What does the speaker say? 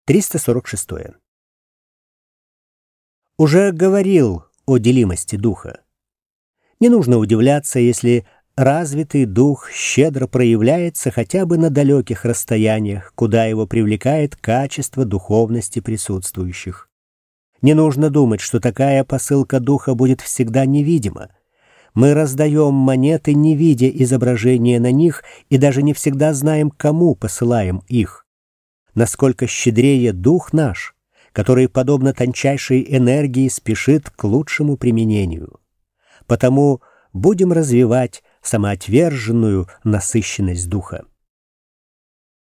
346. Уже говорил о делимости духа. Не нужно удивляться, если развитый дух щедро проявляется хотя бы на далеких расстояниях, куда его привлекает качество духовности присутствующих. Не нужно думать, что такая посылка духа будет всегда невидима. Мы раздаем монеты, не видя изображения на них, и даже не всегда знаем, кому посылаем их. Насколько щедрее дух наш, который, подобно тончайшей энергии, спешит к лучшему применению. Потому будем развивать самоотверженную насыщенность духа.